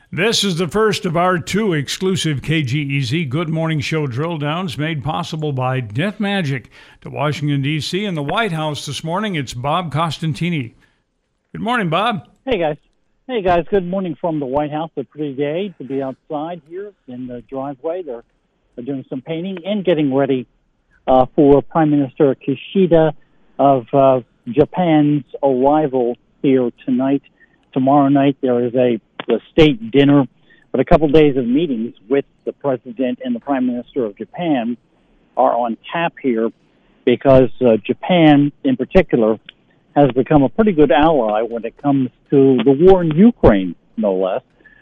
This is the first of our two exclusive KGEZ Good Morning Show drill downs made possible by Net Magic. To Washington, D.C. and the White House this morning, it's Bob Costantini. Good morning, Bob. Hey, guys. Good morning from the White House. A pretty day to be outside here in the driveway. They're doing some painting and getting ready for Prime Minister Kishida of Japan's arrival here tonight. Tomorrow night, there is a state dinner, but a couple days of meetings with the President and the Prime Minister of Japan are on tap here because Japan, in particular, has become a pretty good ally when it comes to the war in Ukraine, no less.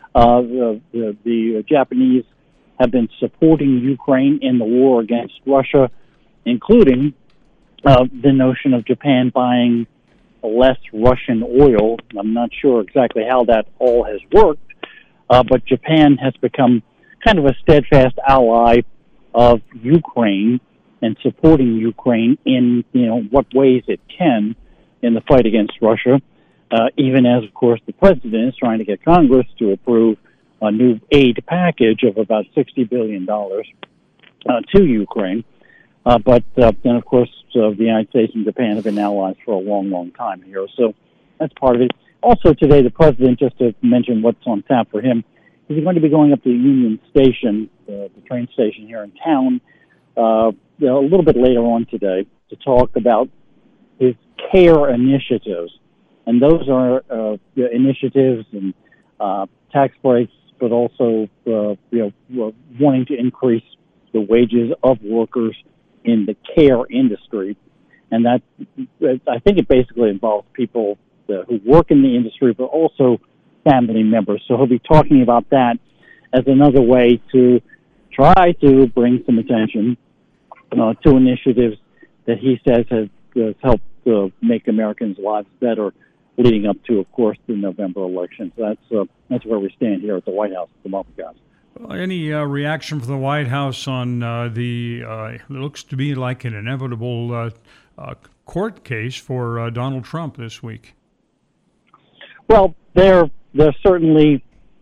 The Japanese have been supporting Ukraine in the war against Russia, including the notion of Japan buying less Russian oil. I'm not sure exactly how that all has worked, but Japan has become kind of a steadfast ally of Ukraine and supporting Ukraine in what ways it can in the fight against Russia, even as, of course, the president is trying to get Congress to approve a new aid package of about $60 billion to Ukraine. But then, of course, the United States and Japan have been allies for a long, long time here. So that's part of it. Also today, the president, just to mention what's on tap for him, he's going to be going up to Union Station, the train station here in town, a little bit later on today to talk about his CARE initiatives. And those are initiatives and tax breaks, but also wanting to increase the wages of workers in the care industry. And that, I think it basically involves people who work in the industry, but also family members. So he'll be talking about that as another way to try to bring some attention to initiatives that he says has helped make Americans' lives better leading up to, of course, the November election. So that's where we stand here at the White House at the moment, guys. Any reaction from the White House on it looks to be like an inevitable court case for Donald Trump this week? Well, they're certainly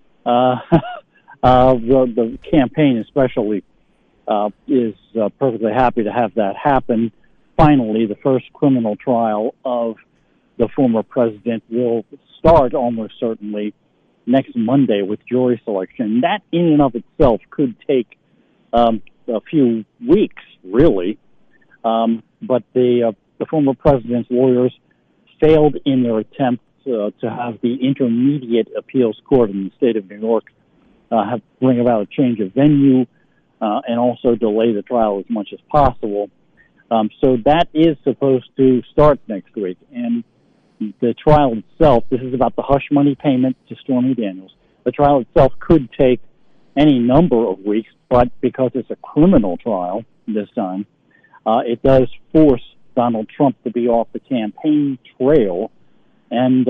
the campaign especially is perfectly happy to have that happen. Finally, the first criminal trial of the former president will start almost certainly next Monday with jury selection. That in and of itself could take a few weeks, really. But the former president's lawyers failed in their attempt to have the Intermediate Appeals Court in the state of New York bring about a change of venue and also delay the trial as much as possible. So that is supposed to start next week. And the trial itself, this is about the hush money payment to Stormy Daniels. The trial itself could take any number of weeks, but because it's a criminal trial this time, it does force Donald Trump to be off the campaign trail. And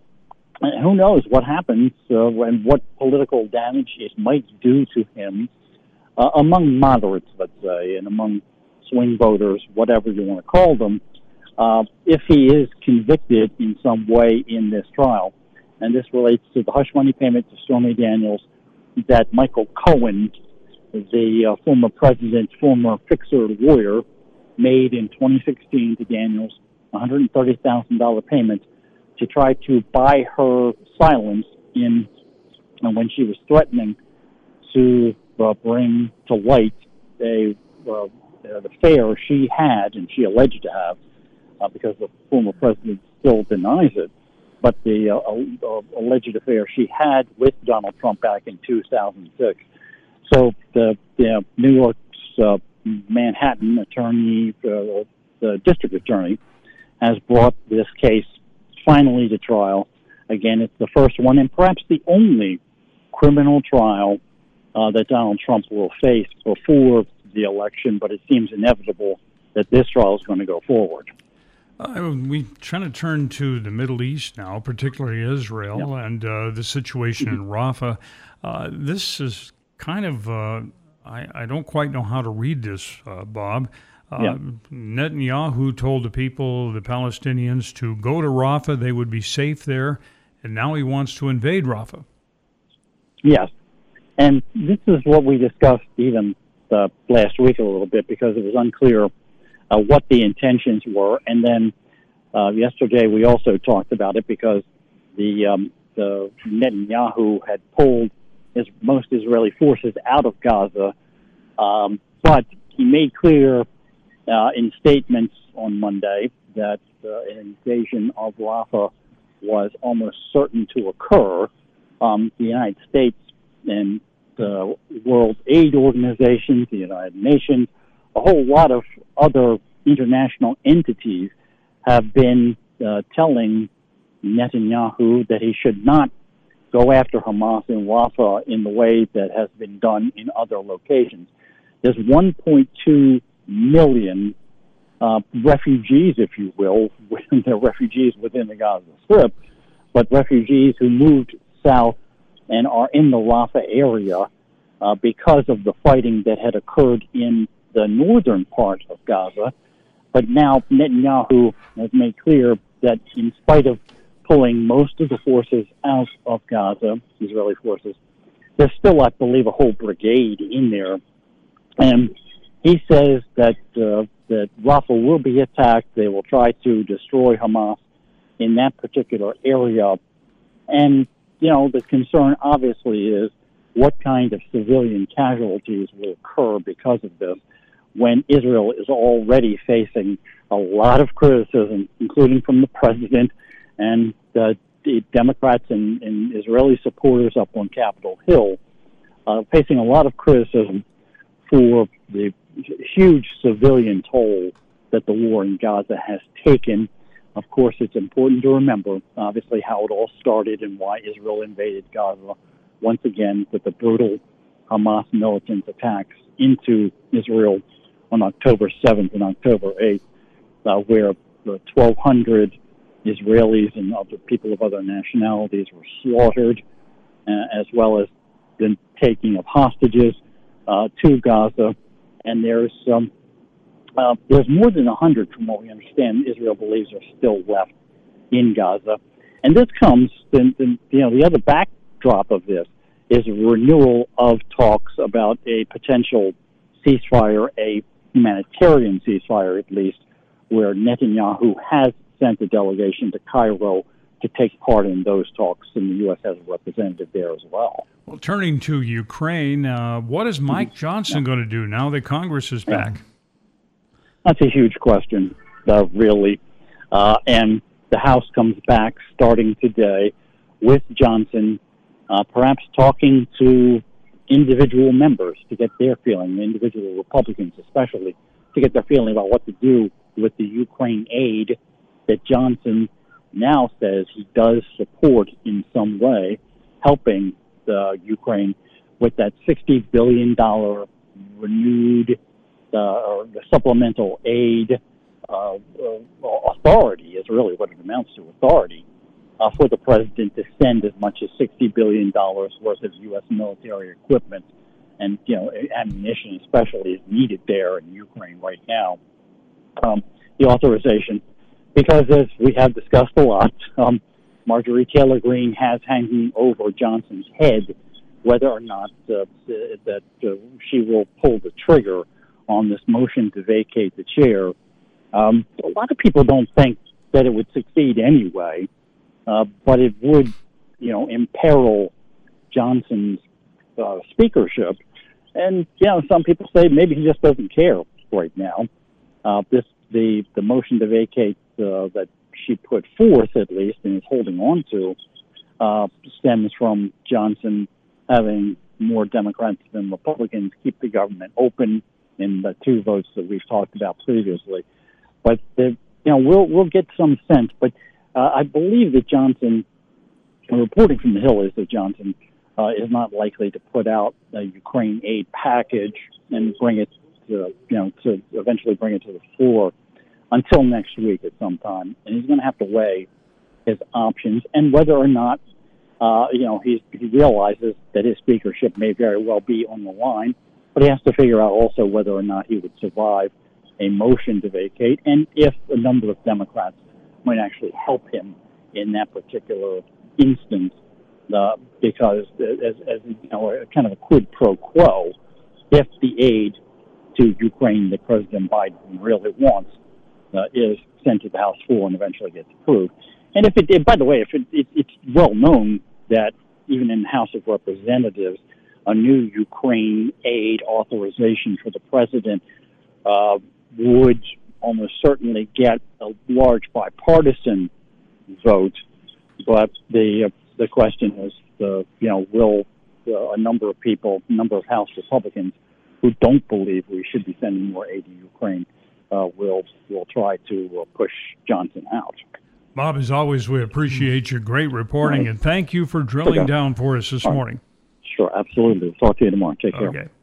who knows what happens and what political damage it might do to him among moderates, let's say, and among swing voters, whatever you want to call them, if he is convicted in some way in this trial. And this relates to the hush money payment to Stormy Daniels that Michael Cohen, the former president's former fixer lawyer, made in 2016 to Daniels, $130,000 payment to try to buy her silence when she was threatening to bring to light the affair she had and she alleged to have, because the former president still denies it, but the alleged affair she had with Donald Trump back in 2006. So the New York's Manhattan attorney, the district attorney, has brought this case finally to trial. Again, it's the first one and perhaps the only criminal trial that Donald Trump will face before the election, but it seems inevitable that this trial is going to go forward. We trying to turn to the Middle East now, particularly Israel, and the situation in Rafah. This is kind of, I don't quite know how to read this, Bob. Netanyahu told the people, the Palestinians, to go to Rafah. They would be safe there. And now he wants to invade Rafah. Yes, and this is what we discussed even last week a little bit because it was unclear what the intentions were. And then yesterday we also talked about it because the Netanyahu had pulled most Israeli forces out of Gaza, but he made clear in statements on Monday that an invasion of Rafah was almost certain to occur. The United States and the World Aid Organizations, the United Nations, a whole lot of other international entities have been telling Netanyahu that he should not go after Hamas in Rafah in the way that has been done in other locations. There's 1.2 million refugees, if you will. They're refugees within the Gaza Strip, but refugees who moved south and are in the Rafah area because of the fighting that had occurred in the northern part of Gaza. But now Netanyahu has made clear that in spite of pulling most of the forces out of Gaza, Israeli forces, there's still, I believe, a whole brigade in there. And he says that that Rafah will be attacked. They will try to destroy Hamas in that particular area. And, you know, the concern obviously is what kind of civilian casualties will occur because of this when Israel is already facing a lot of criticism, including from the president and the Democrats and Israeli supporters up on Capitol Hill, facing a lot of criticism for the huge civilian toll that the war in Gaza has taken. Of course, it's important to remember, obviously, how it all started and why Israel invaded Gaza once again with the brutal Hamas militant attacks into Israel on October 7th and October 8th, where 1,200 Israelis and other people of other nationalities were slaughtered, as well as the taking of hostages to Gaza. And there's more than 100, from what we understand, Israel believes are still left in Gaza. And this comes, the other backdrop of this is a renewal of talks about a potential ceasefire, a humanitarian ceasefire at least, where Netanyahu has sent a delegation to Cairo to take part in those talks, and the U.S. has a representative there as well. Well, turning to Ukraine, what is Mike Johnson going to do now that Congress is back? That's a huge question, really. And the House comes back starting today with Johnson, perhaps talking to individual members to get their feeling, individual Republicans especially, to get their feeling about what to do with the Ukraine aid that Johnson now says he does support in some way, helping Ukraine with that $60 billion renewed or the supplemental aid authority is really what it amounts to, authority for the president to send as much as $60 billion worth of U.S. military equipment and, ammunition especially is needed there in Ukraine right now. The authorization, because as we have discussed a lot, Marjorie Taylor Greene has hanging over Johnson's head whether or not that she will pull the trigger on this motion to vacate the chair. A lot of people don't think that it would succeed anyway, but it would, imperil Johnson's speakership. And, some people say maybe he just doesn't care right now. The motion to vacate that she put forth, at least, and is holding on to, stems from Johnson having more Democrats than Republicans keep the government open in the two votes that we've talked about previously. But, we'll get some sense. But I believe that Johnson, reporting from the Hill is that Johnson is not likely to put out a Ukraine aid package and bring it to eventually bring it to the floor until next week at some time. And he's going to have to weigh his options and whether or not, he realizes that his speakership may very well be on the line, but he has to figure out also whether or not he would survive a motion to vacate and if a number of Democrats might actually help him in that particular instance because as you know, kind of a quid pro quo, if the aid to Ukraine that President Biden really wants is sent to the House floor and eventually gets approved. And if it, by the way, it's well known that even in the House of Representatives, a new Ukraine aid authorization for the president would almost certainly get a large bipartisan vote. But the question is, will a number of House Republicans who don't believe we should be sending more aid to Ukraine will try to push Johnson out. Bob, as always, we appreciate your great reporting, and thank you for drilling down for us this morning. Sure, absolutely. We'll talk to you tomorrow. Take care. Okay.